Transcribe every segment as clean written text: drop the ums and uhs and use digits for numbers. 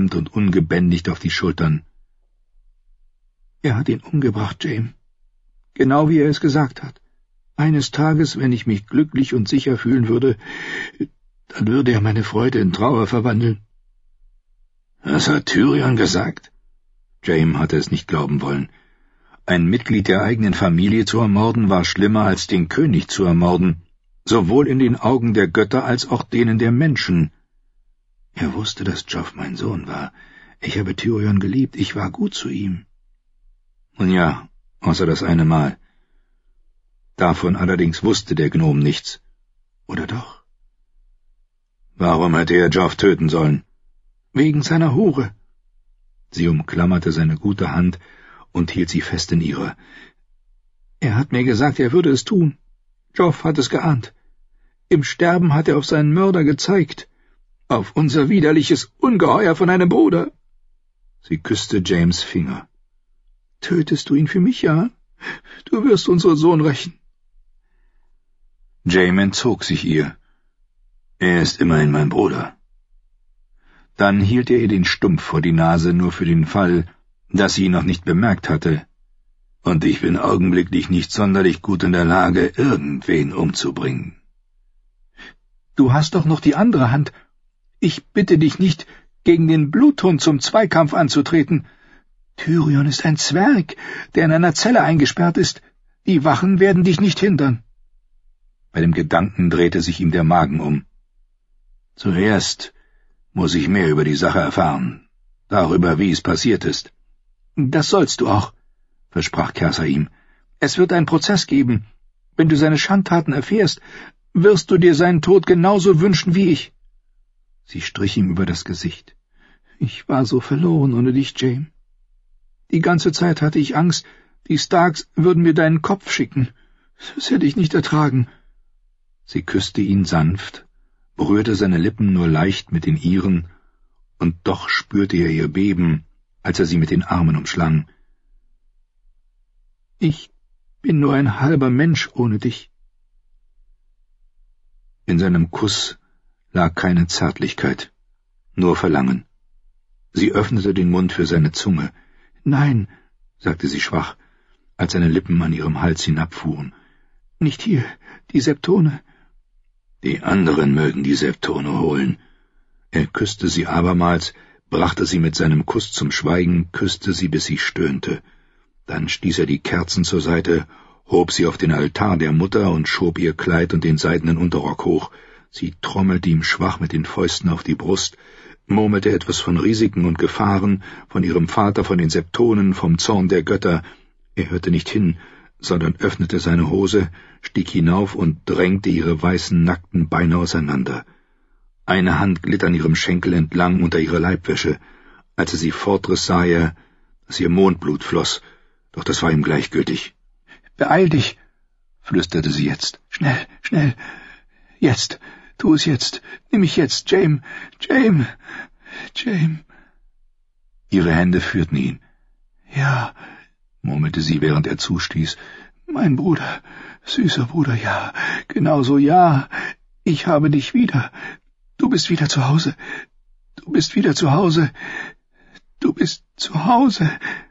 und ungebändigt auf die Schultern. »Er hat ihn umgebracht, James. Genau wie er es gesagt hat. Eines Tages, wenn ich mich glücklich und sicher fühlen würde, dann würde er meine Freude in Trauer verwandeln.« »Was hat Tyrion gesagt?« Jaime hatte es nicht glauben wollen. Ein Mitglied der eigenen Familie zu ermorden war schlimmer als den König zu ermorden, sowohl in den Augen der Götter als auch denen der Menschen. Er wusste, dass Joff mein Sohn war. Ich habe Tyrion geliebt, ich war gut zu ihm. Nun ja, außer das eine Mal. Davon allerdings wusste der Gnom nichts. Oder doch? Warum hätte er Joff töten sollen? Wegen seiner Hure. Sie umklammerte seine gute Hand und hielt sie fest in ihrer. Er hat mir gesagt, er würde es tun. Joff hat es geahnt. Im Sterben hat er auf seinen Mörder gezeigt. Auf unser widerliches Ungeheuer von einem Bruder. Sie küsste James' Finger. Tötest du ihn für mich, ja? Du wirst unseren Sohn rächen. Jaime entzog sich ihr. Er ist immerhin mein Bruder. Dann hielt er ihr den Stumpf vor die Nase, nur für den Fall, dass sie ihn noch nicht bemerkt hatte. Und ich bin augenblicklich nicht sonderlich gut in der Lage, irgendwen umzubringen. Du hast doch noch die andere Hand. Ich bitte dich nicht, gegen den Bluthund zum Zweikampf anzutreten. Tyrion ist ein Zwerg, der in einer Zelle eingesperrt ist. Die Wachen werden dich nicht hindern. Bei dem Gedanken drehte sich ihm der Magen um. Zuerst muss ich mehr über die Sache erfahren, darüber, wie es passiert ist. Das sollst du auch, versprach Cersei ihm. Es wird einen Prozess geben. Wenn du seine Schandtaten erfährst, wirst du dir seinen Tod genauso wünschen wie ich. Sie strich ihm über das Gesicht. Ich war so verloren ohne dich, Jaime. Die ganze Zeit hatte ich Angst, die Starks würden mir deinen Kopf schicken. Das hätte ich nicht ertragen. Sie küsste ihn sanft, berührte seine Lippen nur leicht mit den ihren, und doch spürte er ihr Beben, als er sie mit den Armen umschlang. Ich bin nur ein halber Mensch ohne dich. In seinem Kuss lag keine Zärtlichkeit, nur Verlangen. Sie öffnete den Mund für seine Zunge. »Nein«, sagte sie schwach, als seine Lippen an ihrem Hals hinabfuhren. »Nicht hier, die Septone.« »Die anderen mögen die Septone holen.« Er küsste sie abermals, brachte sie mit seinem Kuss zum Schweigen, küsste sie, bis sie stöhnte. Dann stieß er die Kerzen zur Seite, hob sie auf den Altar der Mutter und schob ihr Kleid und den seidenen Unterrock hoch. Sie trommelte ihm schwach mit den Fäusten auf die Brust, murmelte etwas von Risiken und Gefahren, von ihrem Vater, von den Septonen, vom Zorn der Götter. Er hörte nicht hin, sondern öffnete seine Hose, stieg hinauf und drängte ihre weißen, nackten Beine auseinander. Eine Hand glitt an ihrem Schenkel entlang unter ihre Leibwäsche. Als er sie fortriss, sah er, dass ihr Mondblut floss, doch das war ihm gleichgültig. »Beeil dich«, flüsterte sie jetzt. »Schnell, schnell. Jetzt. Tu es jetzt. Nimm mich jetzt, Jaime. Jaime. Jaime.« Ihre Hände führten ihn. »Ja«, murmelte sie, während er zustieß. »Mein Bruder, süßer Bruder, ja, genauso, ja. Ich habe dich wieder. Du bist wieder zu Hause. Du bist wieder zu Hause. Du bist zu Hause.«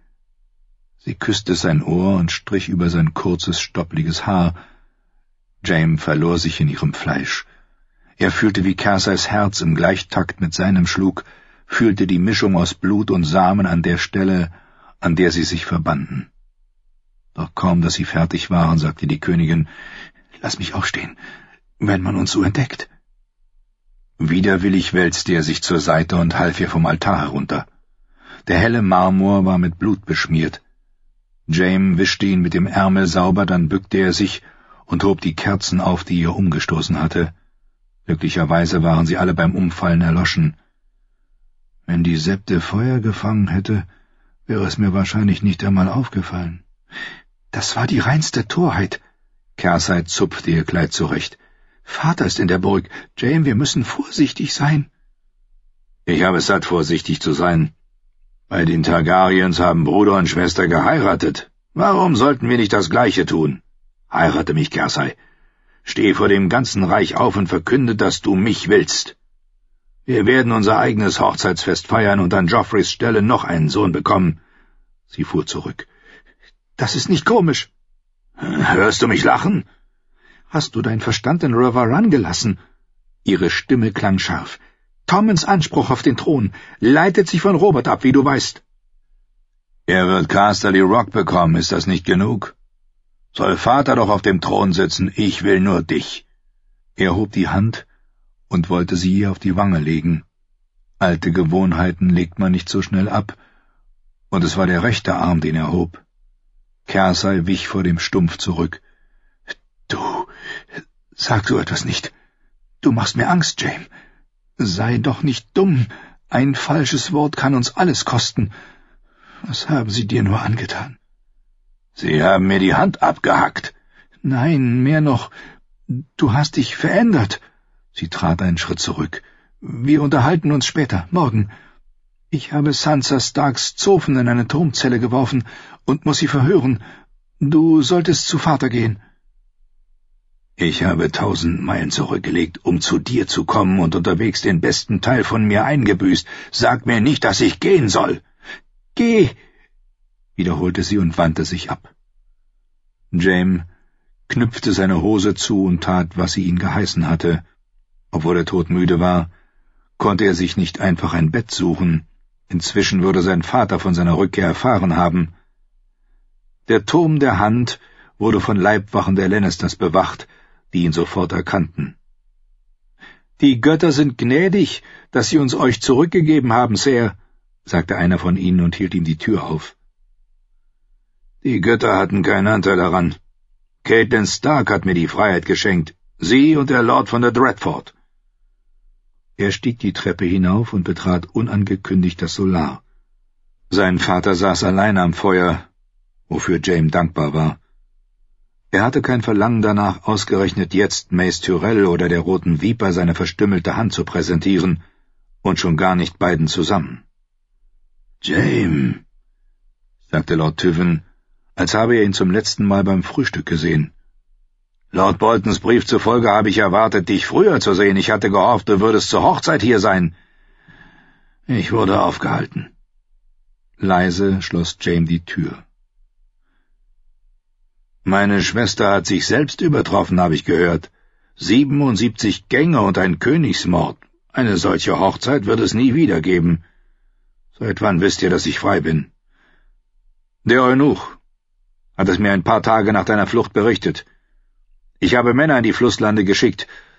Sie küsste sein Ohr und strich über sein kurzes, stoppliges Haar. Jaime verlor sich in ihrem Fleisch. Er fühlte, wie Cerseis Herz im Gleichtakt mit seinem schlug, fühlte die Mischung aus Blut und Samen an der Stelle, an der sie sich verbanden. Doch kaum, dass sie fertig waren, sagte die Königin, »Lass mich aufstehen, wenn man uns so entdeckt.« Widerwillig wälzte er sich zur Seite und half ihr vom Altar herunter. Der helle Marmor war mit Blut beschmiert. Jaime wischte ihn mit dem Ärmel sauber, dann bückte er sich und hob die Kerzen auf, die er umgestoßen hatte. Glücklicherweise waren sie alle beim Umfallen erloschen. Wenn die Septe Feuer gefangen hätte, wäre es mir wahrscheinlich nicht einmal aufgefallen. »Das war die reinste Torheit«, Cersei zupfte ihr Kleid zurecht. »Vater ist in der Burg. Jaime, wir müssen vorsichtig sein.« »Ich habe es satt, vorsichtig zu sein. Bei den Targaryens haben Bruder und Schwester geheiratet. Warum sollten wir nicht das Gleiche tun? Heirate mich, Cersei. Steh vor dem ganzen Reich auf und verkünde, dass du mich willst.« Wir werden unser eigenes Hochzeitsfest feiern und an Joffreys Stelle noch einen Sohn bekommen. Sie fuhr zurück. Das ist nicht komisch. Hörst du mich lachen? Hast du deinen Verstand in River Run gelassen? Ihre Stimme klang scharf. Tomens Anspruch auf den Thron leitet sich von Robert ab, wie du weißt. Er wird Casterly Rock bekommen, ist das nicht genug? Soll Vater doch auf dem Thron sitzen, ich will nur dich. Er hob die Hand und wollte sie ihr auf die Wange legen. Alte Gewohnheiten legt man nicht so schnell ab, und es war der rechte Arm, den er hob. Cersei wich vor dem Stumpf zurück. »Du, sag so etwas nicht. Du machst mir Angst, Jaime. Sei doch nicht dumm. Ein falsches Wort kann uns alles kosten. Was haben sie dir nur angetan?« »Sie haben mir die Hand abgehackt.« »Nein, mehr noch. Du hast dich verändert.« Sie trat einen Schritt zurück. »Wir unterhalten uns später, morgen. Ich habe Sansa Starks Zofen in eine Turmzelle geworfen und muss sie verhören. Du solltest zu Vater gehen.« »Ich habe 1000 Meilen zurückgelegt, um zu dir zu kommen und unterwegs den besten Teil von mir eingebüßt. Sag mir nicht, dass ich gehen soll.« »Geh«, wiederholte sie und wandte sich ab. Jaime knüpfte seine Hose zu und tat, was sie ihn geheißen hatte. Obwohl er todmüde war, konnte er sich nicht einfach ein Bett suchen. Inzwischen würde sein Vater von seiner Rückkehr erfahren haben. Der Turm der Hand wurde von Leibwachen der Lannisters bewacht, die ihn sofort erkannten. »Die Götter sind gnädig, dass sie uns euch zurückgegeben haben, Sir«, sagte einer von ihnen und hielt ihm die Tür auf. »Die Götter hatten keinen Anteil daran. Catelyn Stark hat mir die Freiheit geschenkt, sie und der Lord von der Dreadfort.« Er stieg die Treppe hinauf und betrat unangekündigt das Solar. Sein Vater saß allein am Feuer, wofür Jaime dankbar war. Er hatte kein Verlangen danach, ausgerechnet jetzt Mace Tyrell oder der Roten Viper seine verstümmelte Hand zu präsentieren, und schon gar nicht beiden zusammen. »Jaime«, sagte Lord Tywin, als habe er ihn zum letzten Mal beim Frühstück gesehen. »Lord Boltons Brief zufolge habe ich erwartet, dich früher zu sehen. Ich hatte gehofft, du würdest zur Hochzeit hier sein.« »Ich wurde aufgehalten.« Leise schloss Jaime die Tür. »Meine Schwester hat sich selbst übertroffen, habe ich gehört. 77 Gänge und ein Königsmord. Eine solche Hochzeit wird es nie wieder geben. Seit wann wisst ihr, dass ich frei bin?« »Der Eunuch hat es mir ein paar Tage nach deiner Flucht berichtet. Ich habe Männer in die Flusslande geschickt,